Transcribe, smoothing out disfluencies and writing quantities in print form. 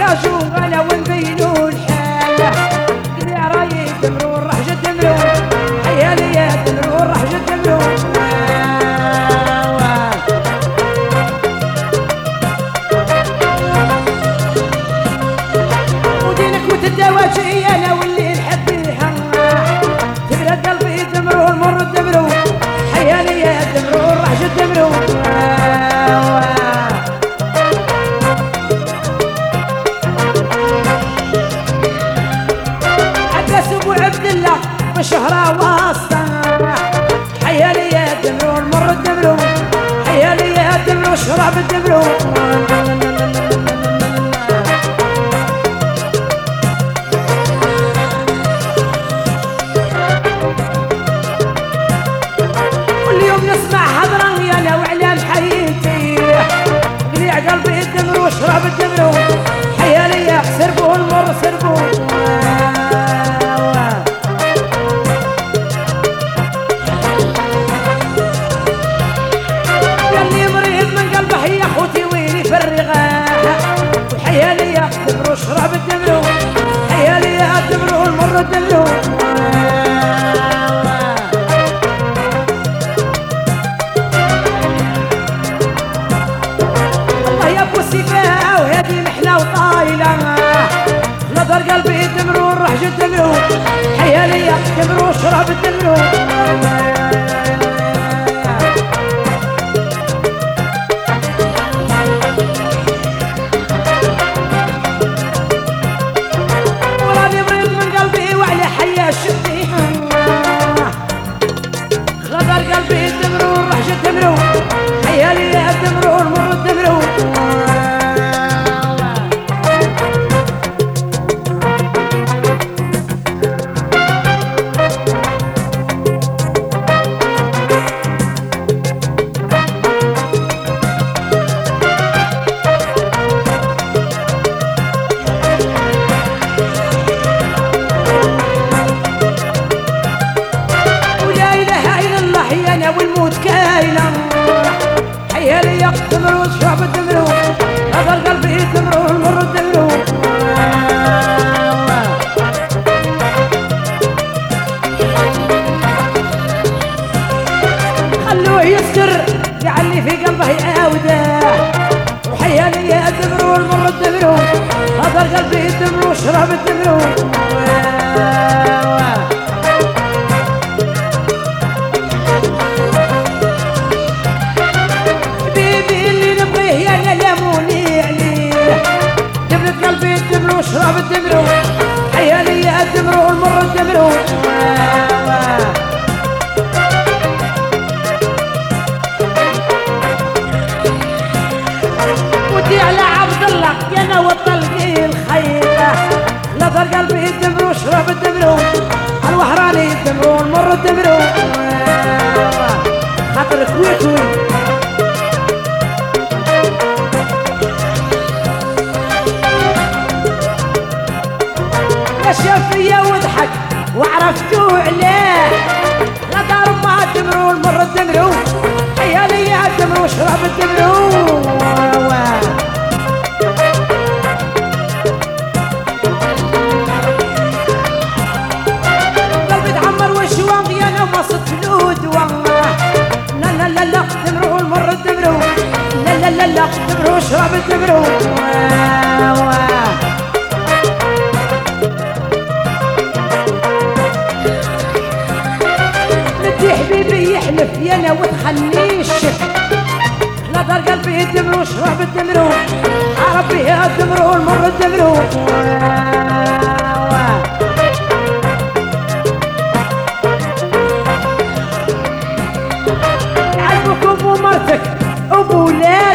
نتلاجو انا ونبينو الحال قلي راي الدمرون راح جد دمرون حيالي يا الدمرون راح جد دمرون ودينك وتداوجي انا واللي نحبيها تبرد قلبي الدمرون مر الدمرون حيالي يا الدمرون راح جد دمرون شهرة واسطة حيالي يا الدمرون مر الدمرون حيالي يا الدمرون شرب الدمرون واليوم نسمع حضرا يا لو اعلان حياتي قليع قلبي الدمرون شرب الدمرون حيالي يا سربون مر سربون حيالي يا الدمرون شرب الدمرون حيالي يا الدمرون مر الدمرون الله يا ابو السفاه وهذه محلى وطايله نظر قلبي الدمرون راح جد دمرون حيالي يا الدمرون شرب الدمرون غدر قلبي الدمرون راح جد دمرون حيالي يا الدمرون مر الدمرون والموت كاينة حيالي يا الدمرون شعب الدمرون غدر قلبي الدمرون مر الدمرون خلوه يسكر يعلي في قلبه يعاوده وحيالي يا الدمرون مر الدمرون غدر قلبي الدمرون شرب الدمرون قلبي الدمرون شرب الدمرون حيالي يا الدمرون مر الدمرون ودي على عبد الله يا نوى طلقي الخيبه نظر قلبي الدمرون شرب الدمرون الوهراني الدمرون مر الدمرون خاطر كويتوي شاف فيا وضحك وعرفتو عليه لا دار ما الدمرون مر الدمرون حيالي يا الدمرون شرب الدمرون قلبي تعمر وشوان يا نوم صد فلود والله لا لا لا لا الدمرون مر الدمرون لا لا لا لا الدمرون شرب الدمرون حبيبي يحلف يانا وتخليش نظر قلبي الدمرون شرب الدمرون عربي يا الدمرون مر الدمرون عجبك ابو مرتك ابو لا